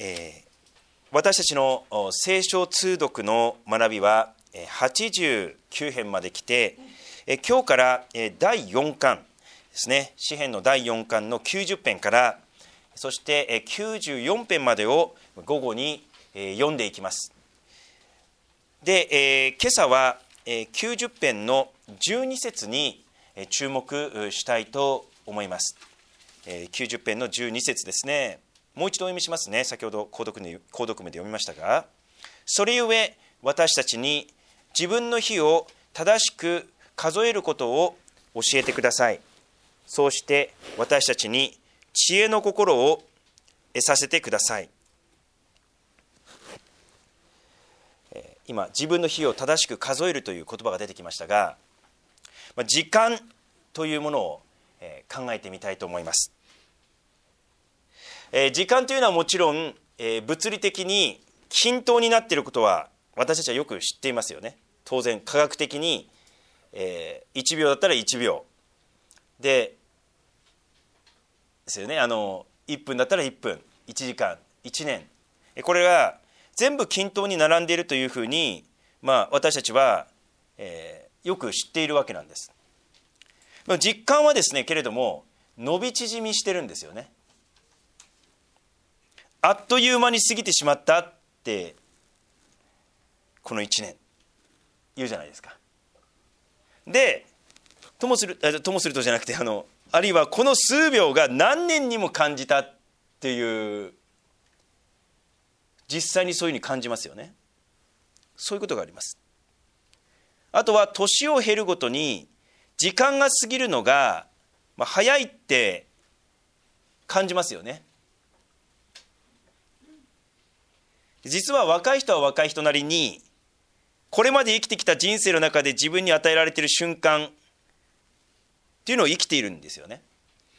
私たちの聖書通読の学びは89編まで来て、今日から第4巻ですね、詩編の第4巻の90編から、そして94編までを午後に読んでいきます。で、今朝は90編の12節に注目したいと思います。90編の12節ですね。もう一度お読みしますね。先ほど購読文で読みましたが、それゆえ私たちに自分の日を正しく数えることを教えてください。そうして私たちに知恵の心を得させてください。今、自分の日を正しく数えるという言葉が出てきましたが、時間というものを考えてみたいと思います。時間というのはもちろん、物理的に均等になっていることは私たちはよく知っていますよね。当然科学的に、1秒だったら1秒ですよね。1分だったら1分、1時間、1年、これが全部均等に並んでいるというふうに、私たちは、よく知っているわけなんです。実感はですね、けれども伸び縮みしてるんですよね。あっという間に過ぎてしまったってこの1年言うじゃないですか。で、ともするとじゃなくて、あるいはこの数秒が何年にも感じたっていう、実際にそういうふうに感じますよね。そういうことがあります。あとは年を経るごとに時間が過ぎるのが、早いって感じますよね。実は若い人は若い人なりに、これまで生きてきた人生の中で自分に与えられている瞬間っていうのを生きているんですよね。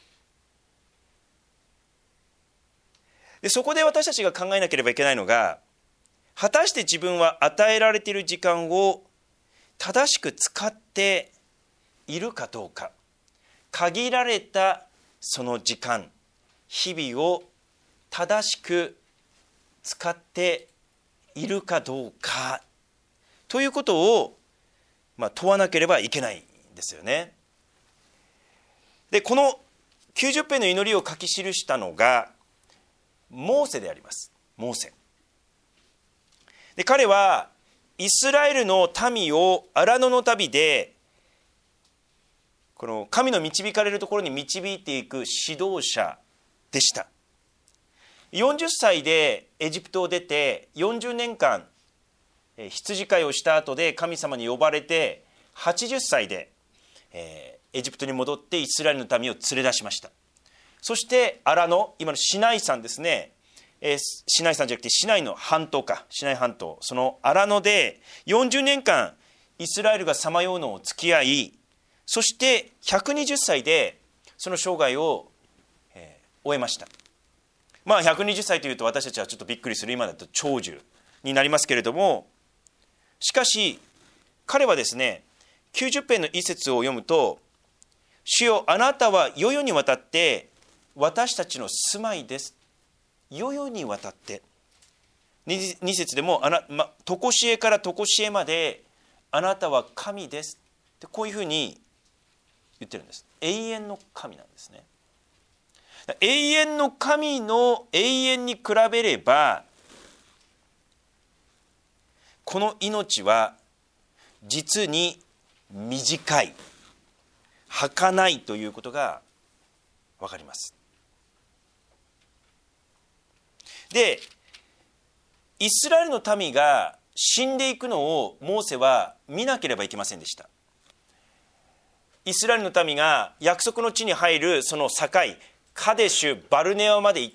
で、そこで私たちが考えなければいけないのが、果たして自分は与えられている時間を正しく使っているかどうか。限られたその時間、日々を正しく使っているかどうかということを、問わなければいけないんですよね。で、この90編の祈りを書き記したのがモーセであります。モーセで、彼はイスラエルの民を荒野の旅でこの神の導かれるところに導いていく指導者でした。40歳でエジプトを出て40年間羊飼いをした後で神様に呼ばれて、80歳でエジプトに戻ってイスラエルの民を連れ出しました。そして荒野、今のシナイ山ですね、シナイ山じゃなくてシナイの半島か、シナイ半島、その荒野で40年間イスラエルがさまようのを付き合い、そして120歳でその生涯を終えました。120歳というと私たちはちょっとびっくりする、今だと長寿になりますけれども、しかし彼はですね、90編の一節を読むと、主よ、あなたは世々にわたって私たちの住まいです。世々にわたって。2節でもとこしえからとこしえまであなたは神ですって、こういうふうに言ってるんです。永遠の神なんですね。永遠の神の永遠に比べれば、この命は実に短い、儚いということが分かります。で、イスラエルの民が死んでいくのをモーセは見なければいけませんでした。イスラエルの民が約束の地に入るその境、カデシュ・バルネアまで行って、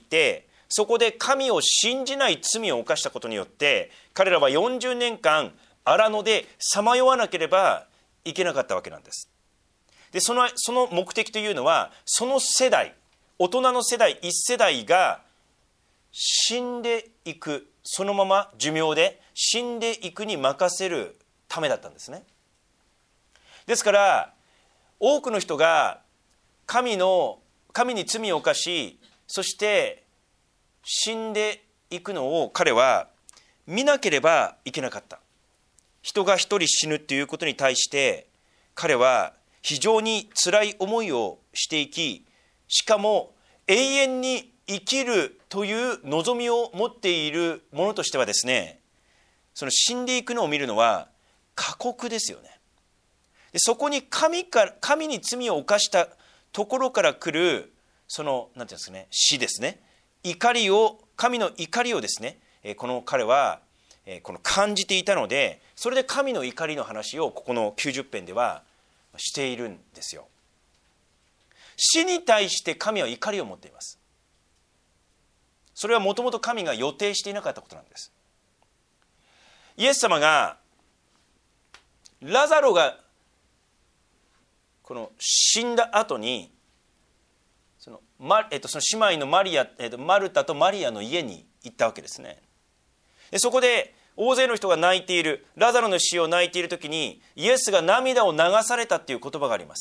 そこで神を信じない罪を犯したことによって、彼らは40年間荒野でさまよわなければいけなかったわけなんです。で、その目的というのは、その世代、大人の世代1世代が死んでいく、そのまま寿命で死んでいくに任せるためだったんですね。ですから多くの人が神に罪を犯し、そして死んで行くのを彼は見なければいけなかった。人が一人死ぬということに対して彼は非常に辛い思いをしていき、しかも永遠に生きるという望みを持っている者としてはですね、その死んでいくのを見るのは過酷ですよね。でそこに神に罪を犯したところから来るそのなんていうんですかね、死ですね、神の怒りをですね、この彼はこの感じていたので、それで神の怒りの話をここの90編ではしているんですよ。死に対して神は怒りを持っています。それはもともと神が予定していなかったことなんです。イエス様がラザロがこの死んだ後にその姉妹のマルタとマリアの家に行ったわけですね。でそこで大勢の人が泣いている、ラザロの死を泣いている時にイエスが涙を流されたっていう言葉があります。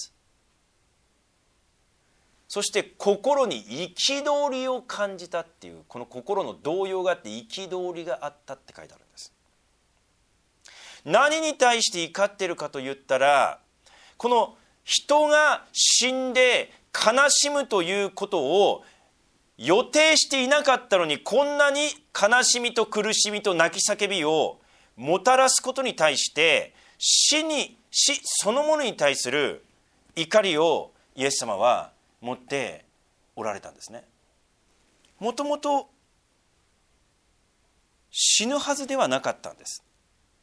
そして心に憤りを感じたっていう、この心の動揺があって憤りがあったって書いてあるんです。何に対して怒っているかと言ったら、この人が死んで悲しむということを予定していなかったのに、こんなに悲しみと苦しみと泣き叫びをもたらすことに対して、死そのものに対する怒りをイエス様は持っておられたんですね。もともと死ぬはずではなかったんです。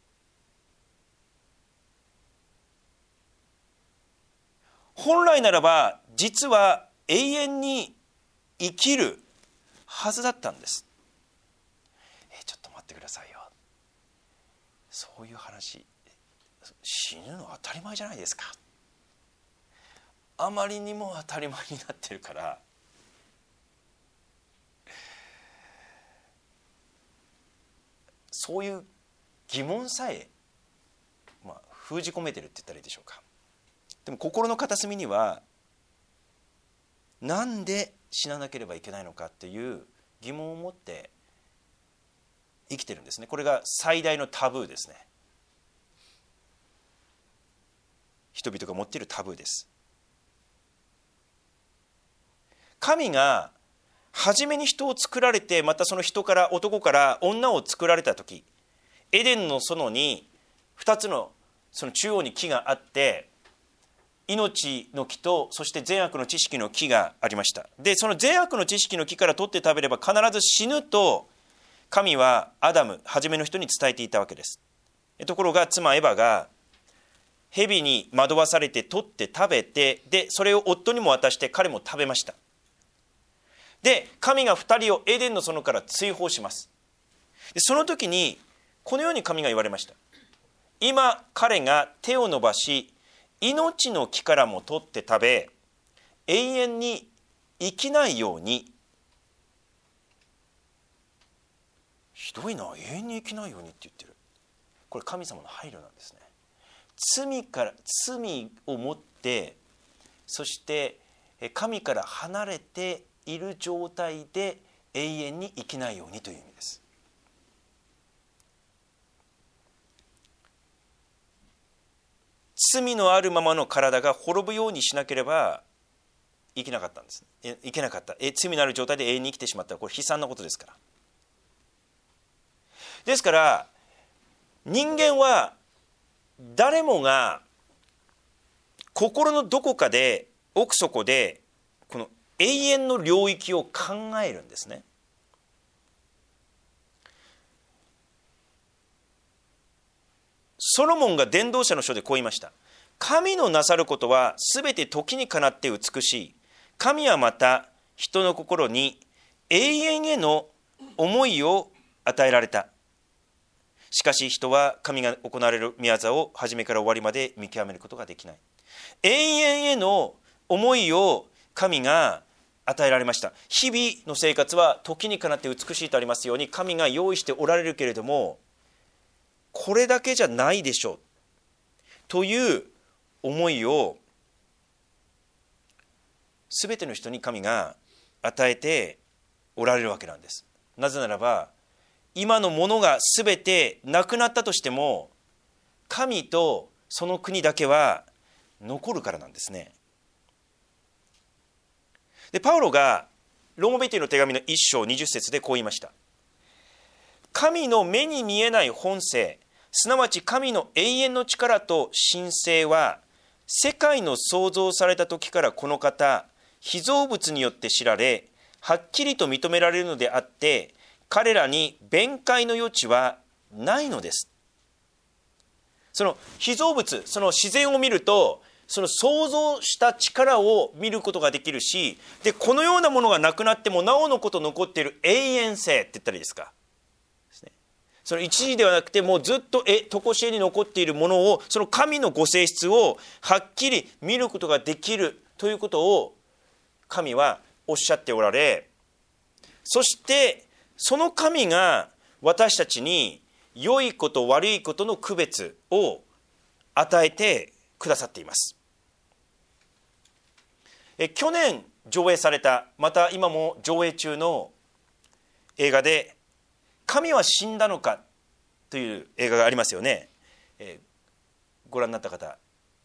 本来ならば実は永遠に生きるはずだったんです。ちょっと待ってくださいよ、そういう話、死ぬの当たり前じゃないですか。あまりにも当たり前になってるから、そういう疑問さえ、封じ込めてるって言ったらいいでしょうか。でも心の片隅には、なんで死ななければいけないのかっていう疑問を持って生きてるんですね。これが最大のタブーですね。人々が持っているタブーです。神が初めに人を作られて、またその男から女を作られた時、エデンの園に2つのその中央に木があって、命の木とそして善悪の知識の木がありました。でその善悪の知識の木から取って食べれば必ず死ぬと神はアダム、初めの人に伝えていたわけです。ところが妻エバが蛇に惑わされて取って食べて、でそれを夫にも渡して彼も食べました。で神が2人をエデンの園から追放します。でその時にこのように神が言われました。今彼が手を伸ばし命の木からも取って食べ、永遠に生きないように。ひどいな、永遠に生きないようにって言ってる。これ神様の配慮なんですね。罪を持って、そして神から離れている状態で永遠に生きないようにという意味です。罪のあるままの体が滅ぶようにしなければいけなかったんです。いけなかった。罪のある状態で永遠に生きてしまったらこれ悲惨なことですから。ですから人間は誰もが心のどこかで奥底でこの永遠の領域を考えるんですね。ソロモンが伝道者の書でこう言いました。神のなさることはすべて時にかなって美しい。神はまた人の心に永遠への思いを与えられた。しかし人は神が行われる御業を初めから終わりまで見極めることができない。永遠への思いを神が与えられました。日々の生活は時にかなって美しいとありますように、神が用意しておられるけれども、これだけじゃないでしょうという思いをすべての人に神が与えておられるわけなんです。なぜならば今のものが全てなくなったとしても、神とその国だけは残るからなんですね。でパウロがローマ人への手紙の1章20節でこう言いました。神の目に見えない本性、すなわち神の永遠の力と神性は、世界の創造された時からこの方、被造物によって知られ、はっきりと認められるのであって、彼らに弁解の余地はないのです。その被造物、その自然を見ると、その創造した力を見ることができるし、でこのようなものがなくなってもなおのこと残っている永遠性って言ったらいいですか。その一時ではなくてもうずっと常しえに残っているものを、その神のご性質をはっきり見ることができるということを神はおっしゃっておられ、そしてその神が私たちに良いこと悪いことの区別を与えてくださっています。去年上映された、また今も上映中の映画で神は死んだのかという映画がありますよね。ご覧になった方、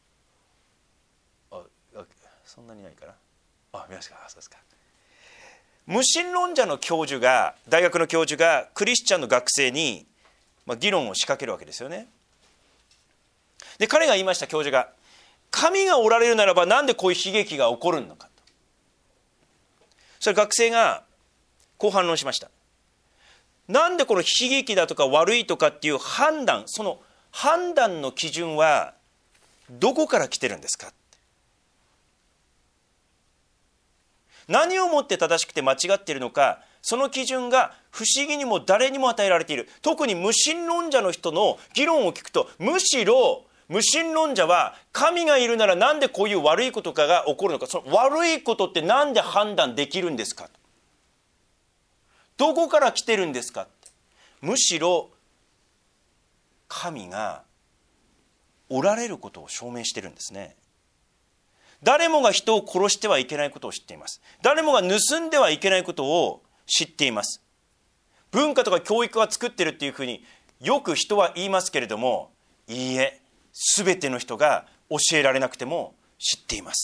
そんなにないかな。見ますか。そうですか。無神論者の教授が、大学の教授がクリスチャンの学生に議論を仕掛けるわけですよね。で彼が言いました。教授が、神がおられるならばなんでこういう悲劇が起こるのかと。それ学生がこう反論しました。なんでこの悲劇だとか悪いとかっていう判断、その判断の基準はどこから来てるんですか。何をもって正しくて間違っているのか、その基準が不思議にも誰にも与えられている。特に無神論者の人の議論を聞くと、むしろ無神論者は神がいるならなんでこういう悪いことかが起こるのか、その悪いことってなんで判断できるんですか、どこから来てるんですかって。むしろ神がおられることを証明してるんですね。誰もが人を殺してはいけないことを知っています。誰もが盗んではいけないことを知っています。文化とか教育が作ってるっていうふうによく人は言いますけれども、いいえ、すべての人が教えられなくても知っています。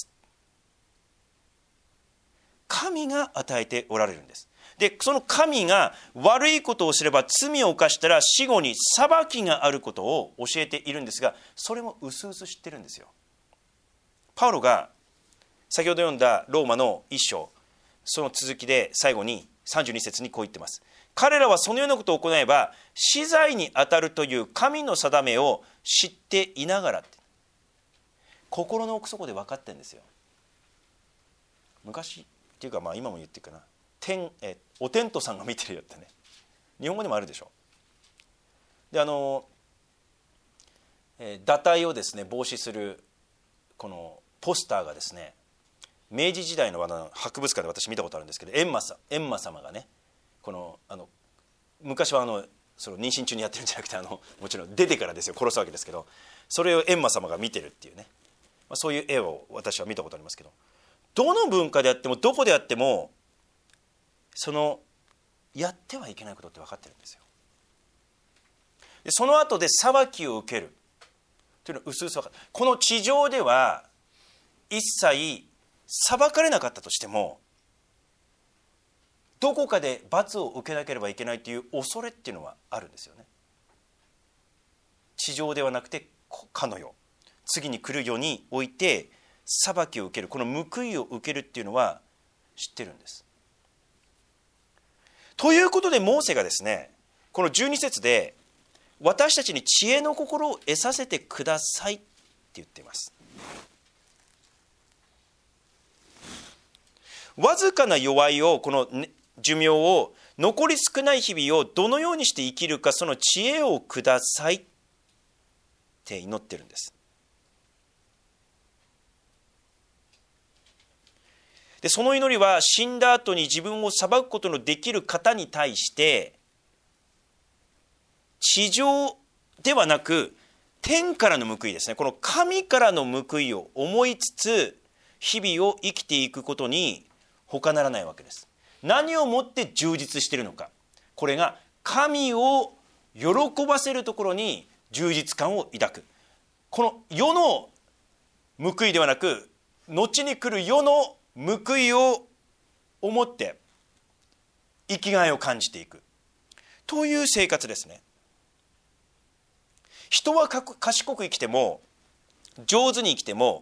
神が与えておられるんです。でその神が悪いことをすれば、罪を犯したら死後に裁きがあることを教えているんですが、それもうすうす知ってるんですよ。パウロが先ほど読んだローマの1章、その続きで最後に32節にこう言ってます。彼らはそのようなことを行えば死罪に当たるという神の定めを知っていながらって、心の奥底で分かってるんですよ。昔っていうか今も言ってるかな、お天道さんが見てるよってね、日本語でもあるでしょ。で堕胎をですね防止するこのポスターがですね、明治時代の博物館で私見たことあるんですけど、閻魔様がね、この昔はその妊娠中にやってるんじゃなくてもちろん出てからですよ、殺すわけですけど、それを閻魔様が見てるっていうね、そういう絵を私は見たことありますけど、どの文化であってもどこであってもそのやってはいけないことって分かってるんですよ。でその後で裁きを受けるというのはうすうす分かる。この地上では一切裁かれなかったとしても、どこかで罰を受けなければいけないという恐れっていうのはあるんですよね。地上ではなくてかの世、次に来る世において裁きを受ける、この報いを受けるっていうのは知ってるんです。ということでモーセがですね、この12節で私たちに知恵の心を得させてくださいって言っています。わずかな弱いを、この寿命を、残り少ない日々をどのようにして生きるか、その知恵をくださいって祈ってるんです。でその祈りは死んだ後に自分を裁くことのできる方に対して地上ではなく天からの報いですね、この神からの報いを思いつつ日々を生きていくことに他ならないわけです。何をもって充実しているのか、これが神を喜ばせるところに充実感を抱く。この世の報いではなく、後に来る世の報いを思って生きがいを感じていくという生活ですね。人は賢く生きても上手に生きても、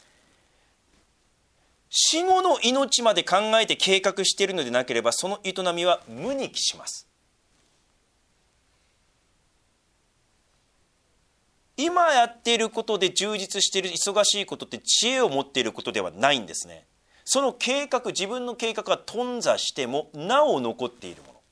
死後の命まで考えて計画しているのでなければ、その営みは無に帰します。今やっていることで充実している忙しいことって知恵を持っていることではないんですね。その計画、自分の計画が頓挫してもなお残っているもの、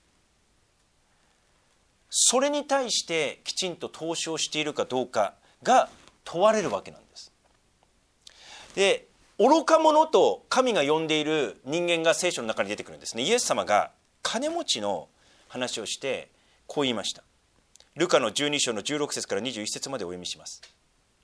それに対してきちんと投資をしているかどうかが問われるわけなんです。で、愚か者と神が呼んでいる人間が聖書の中に出てくるんですね。イエス様が金持ちの話をしてこう言いました。ルカの12章の16節から21節までお読みします。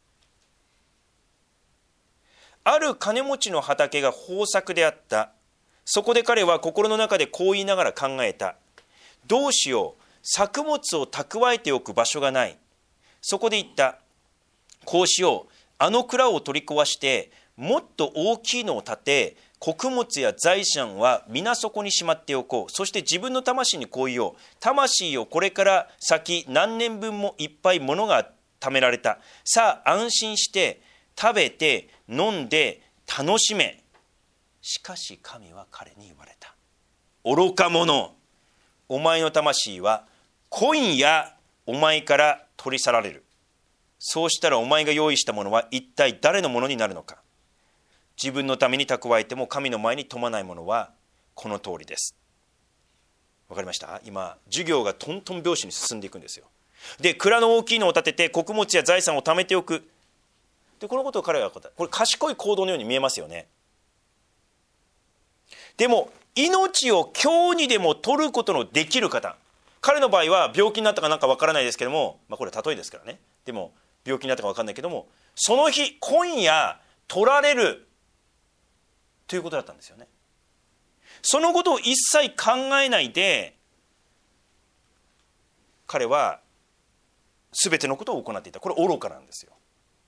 ある金持ちの畑が豊作であった。そこで彼は心の中でこう言いながら考えた。どうしよう、作物を蓄えておく場所がない。そこで言った。こうしよう、あの蔵を取り壊してもっと大きいのを建て、穀物や財産は皆そこにしまっておこう。そして自分の魂にこう言おう。魂をこれから先何年分もいっぱい物が貯められた。さあ安心して食べて飲んで楽しめ。しかし神は彼に言われた。愚か者、お前の魂は今夜お前から取り去られる。そうしたらお前が用意したものは一体誰のものになるのか。自分のために蓄えても神の前に富まないものはこの通りです。わかりました？今授業がトントン拍子に進んでいくんですよ。で、蔵の大きいのを建てて穀物や財産を貯めておく。で、このことを彼が答えた。これ賢い行動のように見えますよね。でも命を今日にでも取ることのできる方、彼の場合は病気になったかなんかわからないですけども、これは例えですからね。でも病気になったかわかんないけども、その日今夜取られるということだったんですよね。そのことを一切考えないで彼は全てのことを行っていた。これ愚かなんですよ。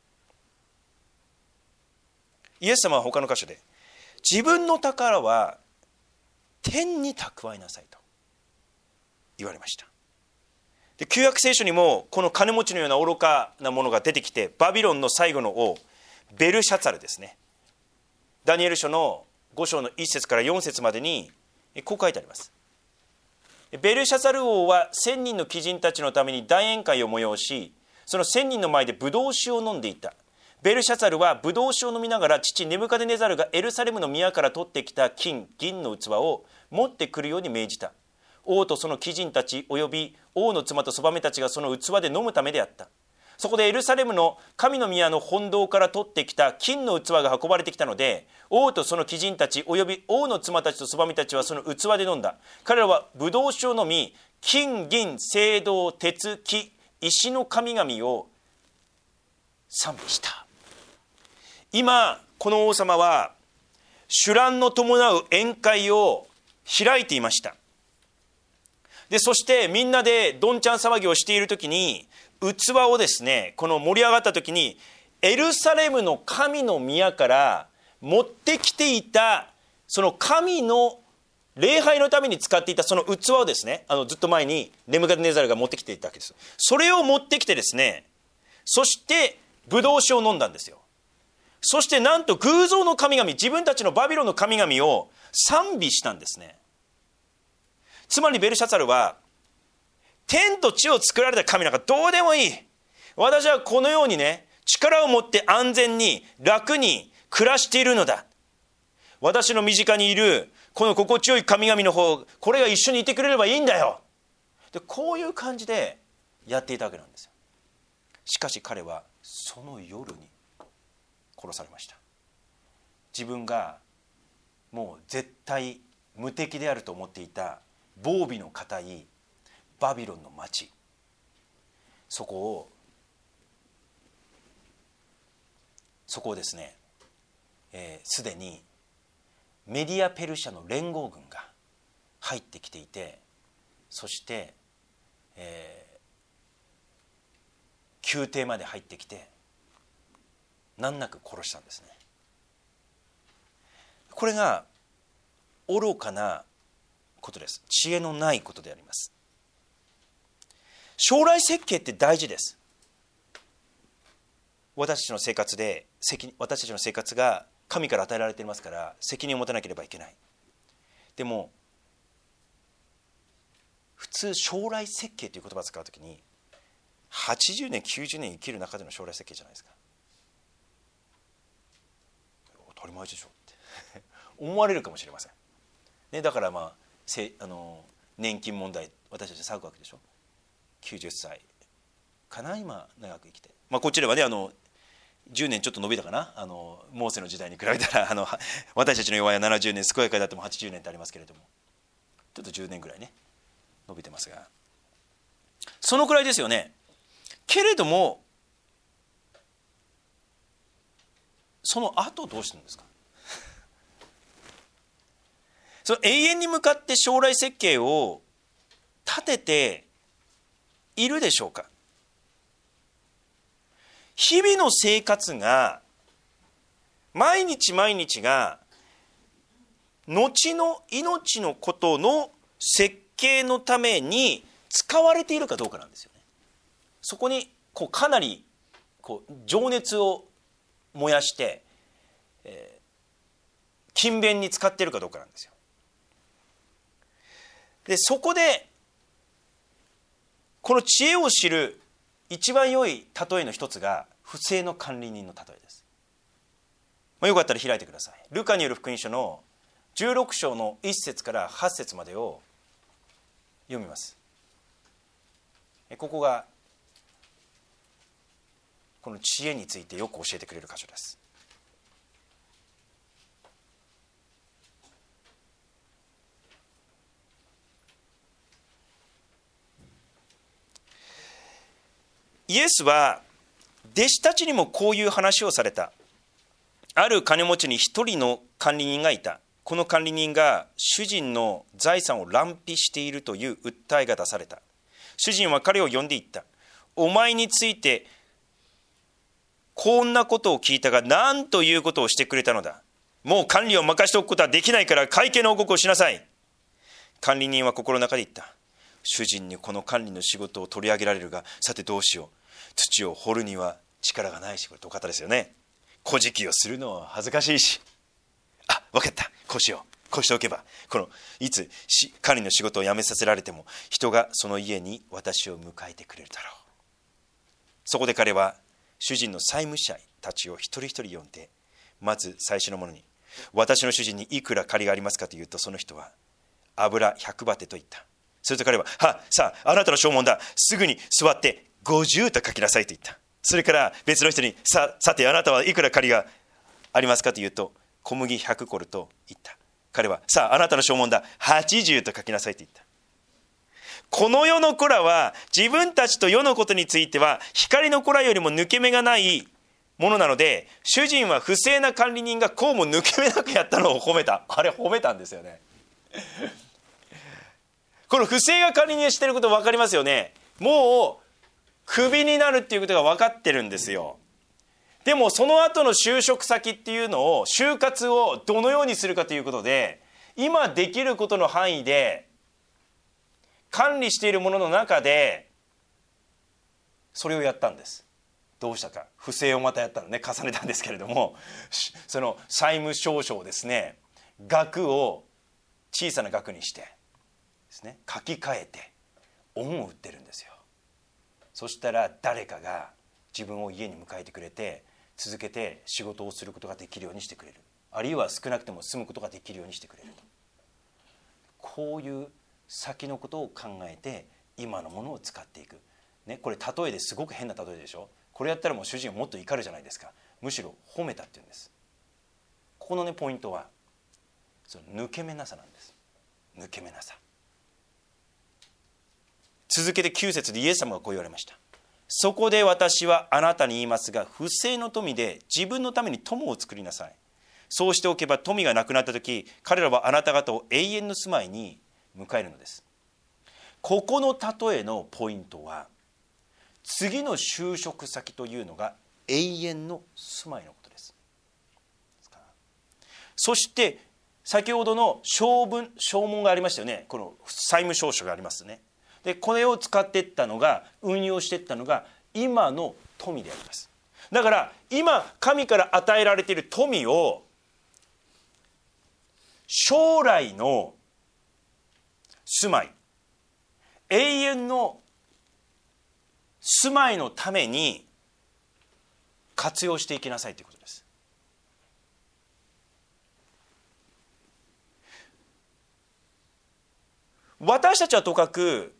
イエス様は他の箇所で、自分の宝は天に蓄えなさいと言われました。で、旧約聖書にもこの金持ちのような愚かなものが出てきて、バビロンの最後の王ベルシャツァルですね。ダニエル書の5章の1節から4節までにこう書いてあります。ベルシャツァル王は1000人の貴人たちのために大宴会を催し、その1000人の前でブドウ酒を飲んでいた。ベルシャツァルはブドウ酒を飲みながら、父ネブカデネザルがエルサレムの宮から取ってきた金銀の器を持ってくるように命じた。王とその貴人たちおよび王の妻とそばめたちがその器で飲むためであった。そこでエルサレムの神の宮の本堂から取ってきた金の器が運ばれてきたので、王とその貴人たちおよび王の妻たちとそばめたちはその器で飲んだ。彼らはブドウ酒を飲み、金銀青銅鉄木石の神々を賛美した。今この王様は酒乱の伴う宴会を開いていました。で、そしてみんなでどんちゃん騒ぎをしているときに、器をですね、この盛り上がったときに、エルサレムの神の宮から持ってきていた、その神の礼拝のために使っていたその器をですね、ずっと前にネブカデネザルが持ってきていたわけです。それを持ってきてですね、そしてブドウ酒を飲んだんですよ。そしてなんと偶像の神々、自分たちのバビロンの神々を賛美したんですね。つまりベルシャツァルは、天と地を作られた神なんかどうでもいい。私はこのようにね、力を持って安全に楽に暮らしているのだ。私の身近にいるこの心地よい神々の方、これが一緒にいてくれればいいんだよ。で、こういう感じでやっていたわけなんですよ。しかし彼はその夜に殺されました。自分がもう絶対無敵であると思っていた防備の固いバビロンの町、そこをですね、すでにメディアペルシャの連合軍が入ってきていて、そして宮廷まで入ってきて難なく殺したんですね。これが愚かなことです。知恵のないことであります。将来設計って大事です。私たちの生活で私たちの生活が神から与えられていますから責任を持たなければいけない。でも普通将来設計という言葉を使うときに80年90年生きる中での将来設計じゃないですか。当たり前でしょって思われるかもしれません、ね、だから年金問題私たち騒ぐわけでしょ。90歳かな今長く生きて、こっちではね10年ちょっと伸びたかな、モーセの時代に比べたら私たちの弱いは70年健やかであっても80年ってありますけれども、ちょっと10年ぐらいね伸びてますが、そのくらいですよね。けれどもその後どうしてるんですかその永遠に向かって将来設計を立てているでしょうか。日々の生活が毎日毎日が後の命のことの設計のために使われているかどうかなんですよね。そこにかなり情熱を燃やして、勤勉に使っているかどうかなんですよ。でそこでこの知恵を知る一番良い例えの一つが不正の管理人の例えです。よかったら開いてください。ルカによる福音書の16章の1節から8節までを読みます。ここがこの知恵についてよく教えてくれる箇所です。イエスは弟子たちにもこういう話をされた。ある金持ちに一人の管理人がいた。この管理人が主人の財産を乱費しているという訴えが出された。主人は彼を呼んで言った。お前についてこんなことを聞いたが何ということをしてくれたのだ。もう管理を任しておくことはできないから会計の報告をしなさい。管理人は心の中で言った。主人にこの管理の仕事を取り上げられるが、さてどうしよう。土を掘るには力がないし、これ土方ですよね。小じきをするのは恥ずかしいし、分かった、こうしよう、こうしておけばいつ管理の仕事を辞めさせられても人がその家に私を迎えてくれるだろう。そこで彼は主人の債務者たちを一人一人呼んで、まず最初のものに、私の主人にいくら借りがありますかというと、その人は油100バテと言った。すると彼は、さああなたの証文だ、すぐに座って50と書きなさいと言った。それから別の人に、さてあなたはいくら借りがありますかというと、小麦100コルと言った。彼は、さああなたの証文だ、80と書きなさいと言った。この世の子らは自分たちと世のことについては光の子らよりも抜け目がないものなので、主人は不正な管理人がこうも抜け目なくやったのを褒めた。あれ褒めたんですよねこの不正が管理人してること分かりますよね。もうクビになるっていうことが分かってるんですよ。でもその後の就職先っていうのを、就活をどのようにするかということで、今できることの範囲で管理しているものの中でそれをやったんです。どうしたか、不正をまたやったのね、重ねたんですけれども、その債務証書をですね、額を小さな額にしてですね、書き換えて恩を売ってるんですよ。そしたら誰かが自分を家に迎えてくれて、続けて仕事をすることができるようにしてくれる、あるいは少なくても住むことができるようにしてくれると。こういう先のことを考えて今のものを使っていく、ね、これ例えですごく変な例えでしょ。これやったらもう主人はもっと怒るじゃないですか。むしろ褒めたっていうんです。ここのねポイントはその抜け目なさなんです。抜け目なさ。続けて9節でイエス様がこう言われました。そこで私はあなたに言いますが、不正の富で自分のために友を作りなさい。そうしておけば富がなくなった時、彼らはあなた方を永遠の住まいに迎えるのです。 ここの例えのポイントは、次の就職先というのが永遠の住まいのことです。そして先ほどの証文がありましたよね。この債務証書がありますね。でこれを使っていったのが、運用していったのが今の富であります。だから今神から与えられている富を将来の住まい、永遠の住まいのために活用していきなさいということです。私たちはとかく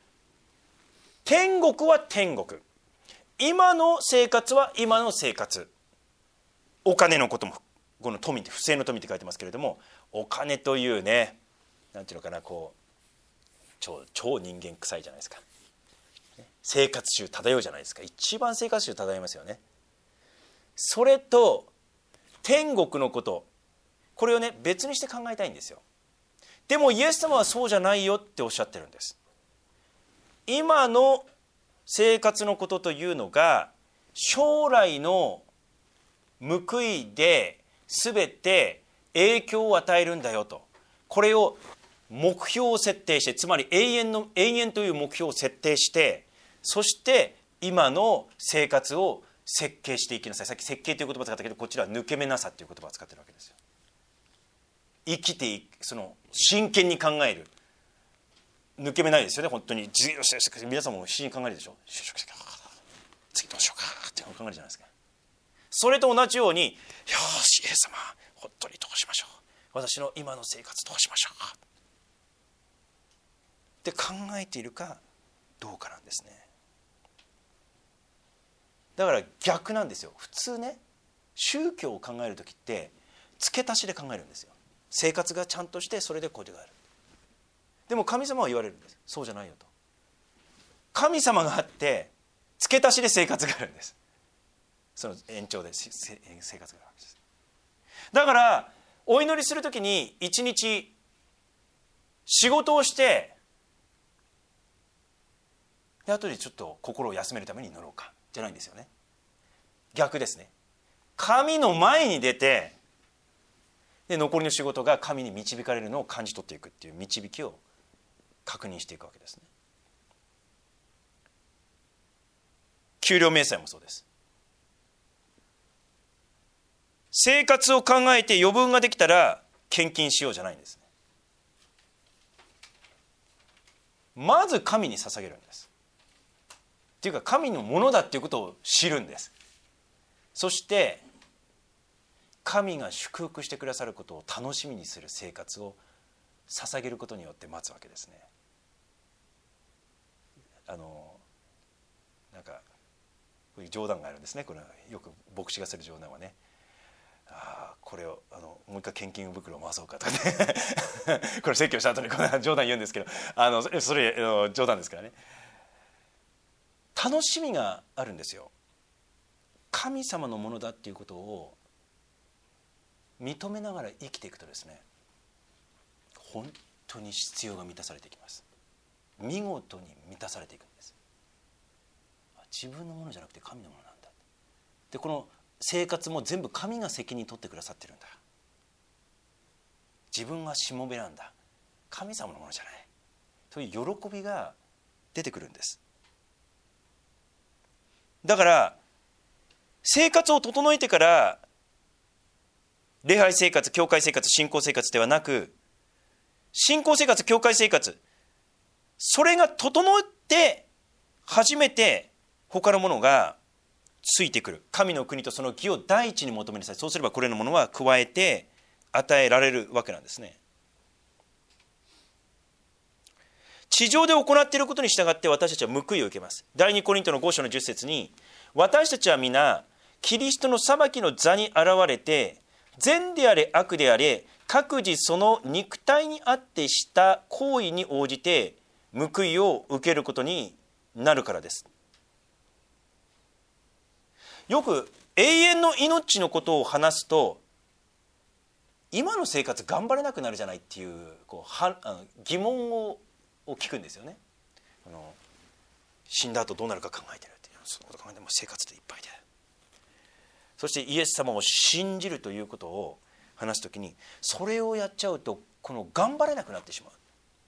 天国は天国、今の生活は今の生活、お金のことも、この富って不正の富って書いてますけれども、お金というね、なんていうのかな、こう超人間臭いじゃないですか。生活臭漂うじゃないですか。一番生活臭漂いますよね。それと天国のこと、これをね別にして考えたいんですよ。でもイエス様はそうじゃないよっておっしゃってるんです。今の生活のことというのが将来の報いで全て影響を与えるんだよと。これを目標を設定して、つまり永遠という目標を設定して、そして今の生活を設計していきなさい。さっき設計という言葉を使ったけど、こちらは抜け目なさという言葉を使ってるわけですよ。生きていく、その真剣に考える、抜け目ないですよね。本当に皆さんも必死に考えるでしょ。次どうしようかって考えるじゃないですか。それと同じように、よしイエス様本当にどうしましょう、私の今の生活どうしましょうって考えているかどうかなんですね。だから逆なんですよ。普通ね、宗教を考える時って付け足しで考えるんですよ。生活がちゃんとして、それでこうである。でも神様は言われるんです。そうじゃないよと。神様があって付け足しで生活があるんです。その延長で生活があるんです。だからお祈りするときに一日仕事をして、で後でちょっと心を休めるために祈ろうかじゃないんですよね。逆ですね。神の前に出て、で残りの仕事が神に導かれるのを感じ取っていくっていう導きを確認していくわけですね。給料明細もそうです。生活を考えて余分ができたら献金しようじゃないんですね。まず神に捧げるんです。っていうか神のものだっていうことを知るんです。そして神が祝福してくださることを楽しみにする生活を捧げることによって待つわけですね。なんかこういう冗談があるんですね。これよく牧師がする冗談はね、これをもう一回献金袋を回そうかとかねこれ説教した後にこの冗談言うんですけど、それ冗談ですからね。楽しみがあるんですよ。神様のものだっていうことを認めながら生きていくとですね、本当に必要が満たされていきます。見事に満たされていくんです。自分のものじゃなくて神のものなんだ。でこの生活も全部神が責任取ってくださってるんだ。自分はしもべなんだ、神様のものじゃないという喜びが出てくるんです。だから生活を整えてから礼拝生活、教会生活、信仰生活ではなく、信仰生活、教会生活、それが整って初めて他のものがついてくる。神の国とその義を第一に求めなさい。そうすればこれのものは加えて与えられるわけなんですね。地上で行っていることに従って私たちは報いを受けます。第2コリントの5章の10節に、私たちは皆キリストの裁きの座に現れて、善であれ悪であれ各自その肉体にあってした行為に応じて報いを受けることになるからです。よく永遠の命のことを話すと、今の生活頑張れなくなるじゃないっていう、疑問を聞くんですよね。 死んだ後どうなるか考えてるって、そのこと考えても生活でいっぱいで、そしてイエス様を信じるということを話すときに、それをやっちゃうと頑張れなくなってしまう。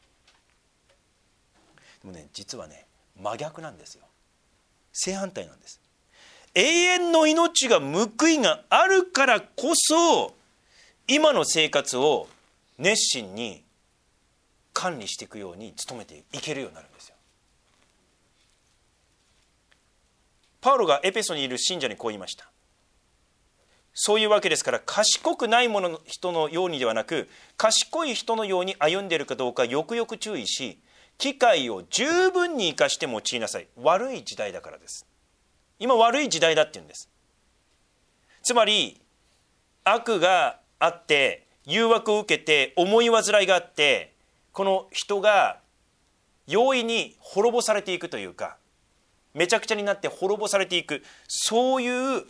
でもね、実はね、真逆なんですよ。正反対なんです。永遠の命が報いがあるからこそ、今の生活を熱心に管理していくように努めていけるようになるんですよ。パウロがエペソにいる信者にこう言いました。そういうわけですから、賢くない人のようにではなく、賢い人のように歩んでいるかどうかよくよく注意し、機会を十分に生かして用いなさい。悪い時代だからです。今悪い時代だって言うんです。つまり悪があって誘惑を受けて思い煩いがあって、この人が容易に滅ぼされていくというか、めちゃくちゃになって滅ぼされていく、そういう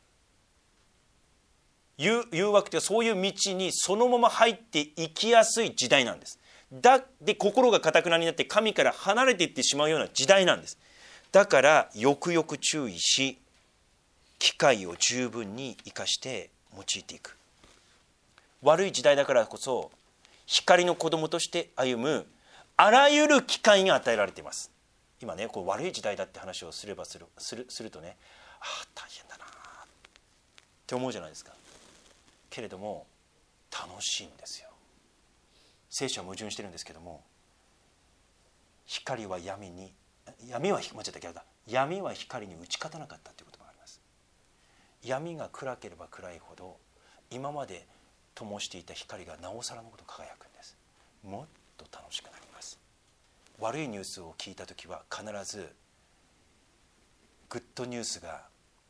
誘惑というか、そういう道にそのまま入っていきやすい時代なんです。で心が堅くなになって神から離れていってしまうような時代なんです。だからよくよく注意し、機会を十分に生かして用いていく。悪い時代だからこそ、光の子供として歩むあらゆる機会が与えられています。今ね、悪い時代だって話をするとね、大変だなって思うじゃないですか。けれども楽しいんですよ。聖書は矛盾してるんですけども、光は闇は光に打ち勝たなかったということがあります。闇が暗ければ暗いほど、今まで灯していた光がなおさらのこと輝くんです。もっと楽しくなります。悪いニュースを聞いたときは必ずグッドニュースが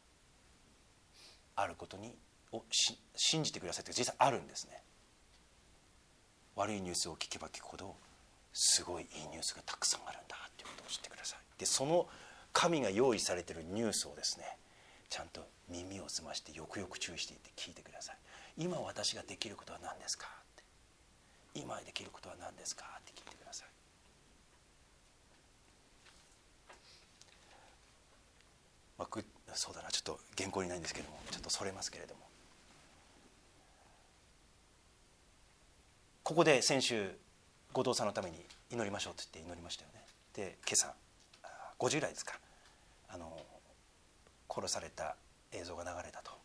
あることを信じてくださいという、実際あるんですね。悪いニュースを聞けば聞くほど、すごいいいニュースがたくさんあるんだということを知ってください。でその神が用意されているニュースをですね、ちゃんと耳を澄ましてよくよく注意していって聞いてください。今私ができることは何ですかって、今できることは何ですかって聞いてください。そうだな、ちょっと原稿にないんですけども、ちょっとそれますけれども、ここで先週後藤さんのために祈りましょうと言って祈りましたよね。で今朝50代ですか、殺された映像が流れたと。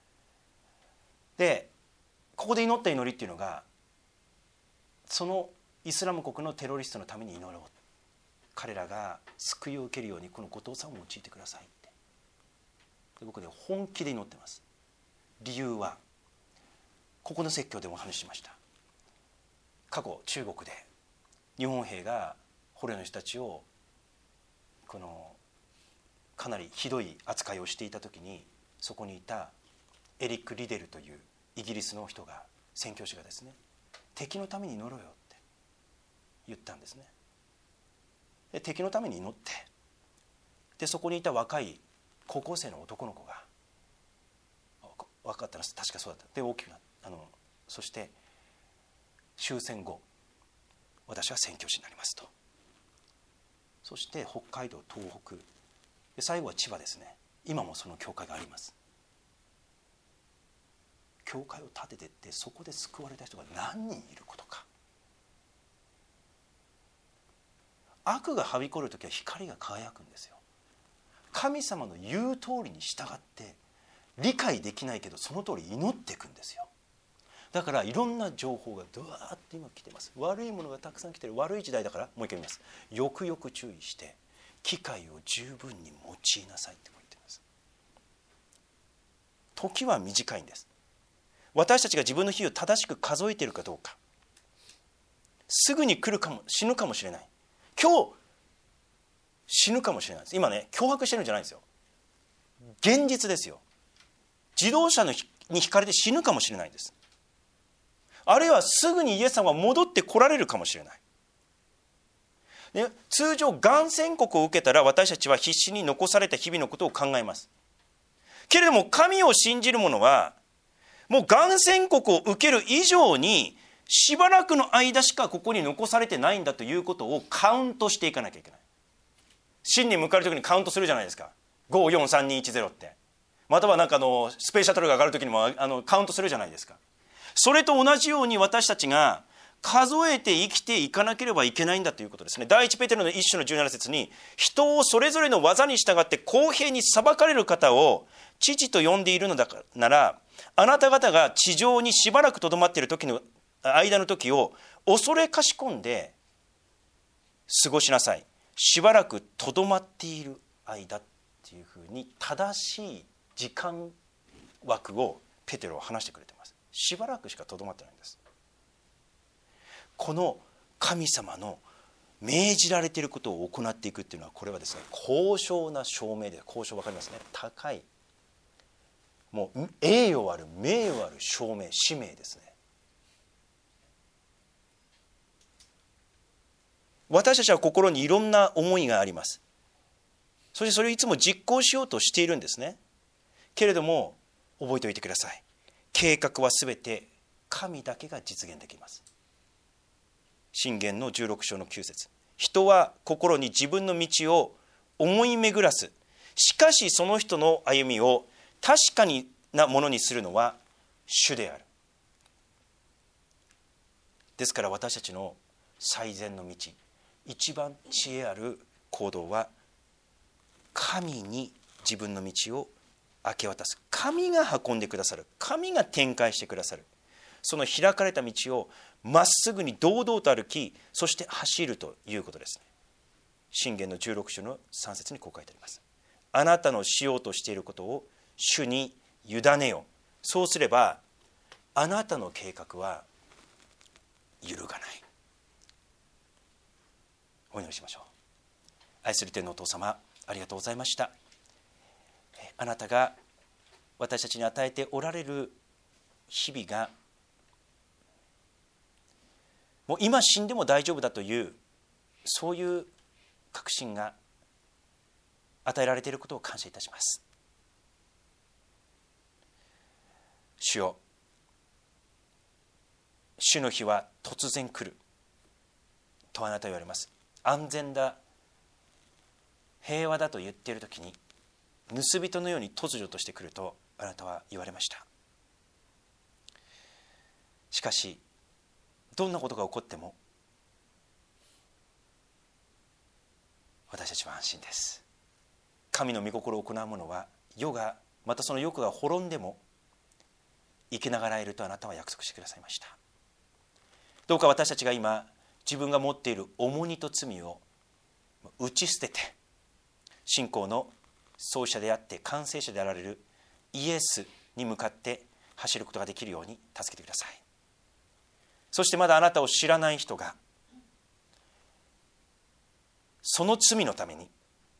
でここで祈った祈りっていうのが、そのイスラム国のテロリストのために祈ろう、彼らが救いを受けるようにこの後藤さんを用いてくださいって、で僕ね本気で祈ってます。理由はここの説教でもお話ししました。過去中国で日本兵が捕虜の人たちをかなりひどい扱いをしていた時に、そこにいたエリック・リデルというイギリスの人が、宣教師がですね、敵のために祈ろうよって言ったんですね。で敵のために祈って、でそこにいた若い高校生の男の子が、分かったら確かそうだった。で大きくなそして終戦後、私は宣教師になりますと。そして北海道、東北で最後は千葉ですね。今もその教会があります。教会を建ててって、そこで救われた人が何人いることか。悪がはびこるときは光が輝くんですよ。神様の言う通りに従って、理解できないけどその通り祈っていくんですよ。だからいろんな情報がドワーッと今来てます。悪いものがたくさん来てる。悪い時代だから、もう一回言います。よくよく注意して機会を十分に用いなさいって言ってます。時は短いんです。私たちが自分の日を正しく数えているかどうか。すぐに来るかも、死ぬかもしれない。今日死ぬかもしれないです。今ね、脅迫してるんじゃないんですよ。現実ですよ。自動車にひかれて死ぬかもしれないんです。あるいはすぐにイエス様が戻って来られるかもしれない。で通常がん宣告を受けたら、私たちは必死に残された日々のことを考えます。けれども神を信じる者は、もうがん宣告を受ける以上にしばらくの間しかここに残されてないんだということをカウントしていかなきゃいけない。 真に向かう時にカウントするじゃないですか。54321って、またはなんかスペースシャトルが上がる時にもカウントするじゃないですか。それと同じように私たちが数えて生きていかなければいけないんだということですね。第一ペテロの1章の17節に、人をそれぞれの技に従って公平に裁かれる方を父と呼んでいるのだなら、あなた方が地上にしばらくとどまっている時の間の時を恐れかしこんで過ごしなさい。しばらくとどまっている間っていうふうに正しい時間枠をペテロは話してくれています。しばらくしかとどまってないんです。この神様の命じられていることを行っていくっていうのは、これはですね、高尚な証明で、高尚分かりますね、高い、もう栄誉ある名誉ある証明、使命ですね。私たちは心にいろんな思いがあります。そしてそれをいつも実行しようとしているんですね。けれども覚えておいてください。計画はすべて神だけが実現できます。箴言の16章の9節、人は心に自分の道を思い巡らす。しかしその人の歩みを確かなものにするのは主である。ですから私たちの最善の道、一番知恵ある行動は、神に自分の道を明け渡す。神が運んでくださる。神が展開してくださる。その開かれた道をまっすぐに堂々と歩き、そして走るということですね。箴言の16章の3節にこう書いてあります。あなたのしようとしていることを主に委ねよ。そうすればあなたの計画は揺るがない。お祈りしましょう。愛する天のお父様、ありがとうございました。あなたが私たちに与えておられる日々が、もう今死んでも大丈夫だという、そういう確信が与えられていることを感謝いたします。主よ、主の日は突然来るとあなたは言われます。安全だ、平和だと言っているときに、盗人のように突如として来るとあなたは言われました。しかしどんなことが起こっても私たちは安心です。神の御心を行う者は世が、またその欲が滅んでも生きながらえるとあなたは約束してくださいました。どうか私たちが今自分が持っている重荷と罪を打ち捨てて、信仰の創始者であって完成者であられるイエスに向かって走ることができるように助けてください。そしてまだあなたを知らない人が、その罪のために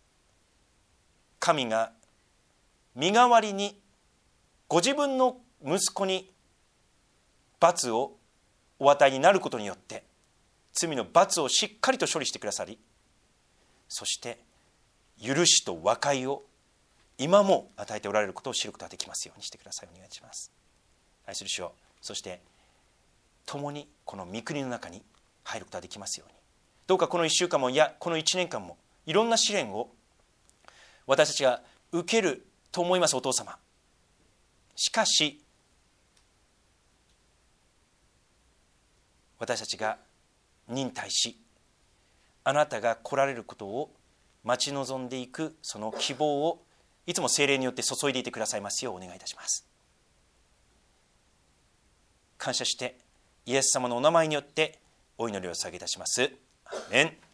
神が身代わりにご自分の息子に罰をお与えになることによって罪の罰をしっかりと処理してくださり、そして許しと和解を今も与えておられることを知ることができますようにしてください。お願いします。愛する主よ、そして共にこの御国の中に入ることができますように、どうかこの1週間も、いやこの1年間もいろんな試練を私たちが受けると思います。お父様、しかし私たちが忍耐し、あなたが来られることを待ち望んでいくその希望をいつも聖霊によって注いでいてくださいますようお願いいたします。感謝してイエス様のお名前によってお祈りを捧げいたします。アーメン。